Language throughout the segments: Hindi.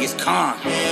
Genghis Khan.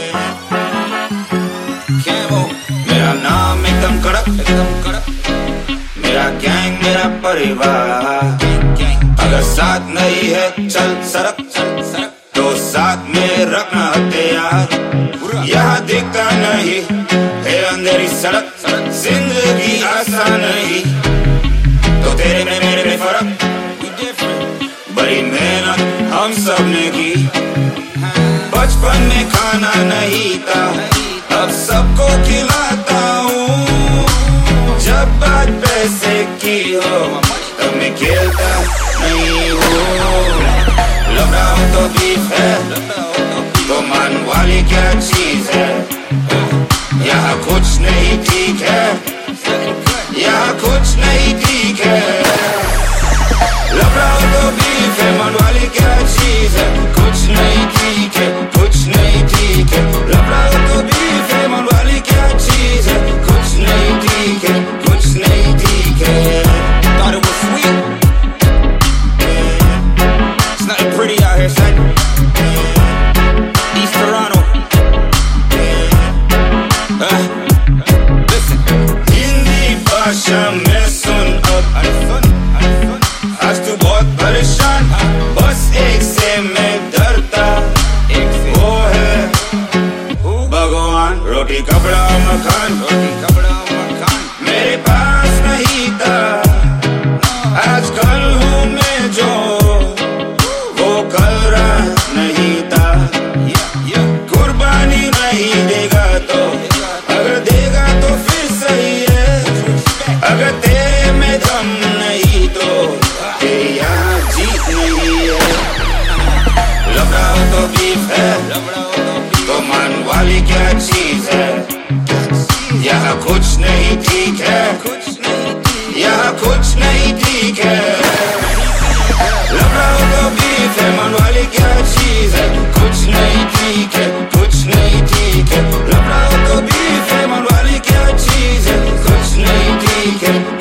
मेरा नाम एकदम कड़क, मेरा गैंग मेरा परिवार। अगर साथ नहीं है चल सरक, तो साथ में रखना हथियार। यहाँ दिखता नहीं है अंधेरी सड़क, जिंदगी आसान नहीं, तो तेरे में मेरे में फर्क। बड़ी मेहनत हम सब ने की, बचपन में खाना नहीं था, अब सबको खिलाता हूँ। जब बात पैसे की हो तब मैं खेलता नहीं हूँ। लफड़ा हो तो बीफ है, तो मान वाली क्या चीज है। यहाँ कुछ नहीं ठीक है, यहाँ कुछ नहीं ठीक है। लफड़ा हो तो बीफ है, मान वाली क्या चीज है। कुछ नहीं ठीक है, कुछ नहीं ठीक है। लफड़ा हो तो बीफ है, मान वाली क्या चीज है। कुछ नहीं ठीक है, कुछ नहीं ठीक है। Thought it was sweet. It's nothing pretty out here, son. East Toronto. Listen. Hindi भाषा में सुन अब, आज तू बहुत परेशान, बस एक से मैं डरता, वो है भगवान। रोटी कपड़ा मकान, मेरे पास नहीं था, आज कल हूँ मैं जो वो कल रहा नहीं था। कुर्बानी नहीं देगा तो, अगर देगा तो फिर सही है, अगर तेरे में दम नहीं तो यहाँ जीत नहीं है। लफड़ा हो तो बीफ है, तो मान वाली क्या चीज है। यहाँ कुछ नहीं ठीक है, यहाँ कुछ नहीं ठीक है। लफड़ा हो तो बीफ है, मान वाली क्या चीज है। कुछ नहीं ठीक है, कुछ नहीं ठीक है। लफड़ा हो तो बीफ है, मान वाली क्या चीज है। कुछ नहीं ठीक है।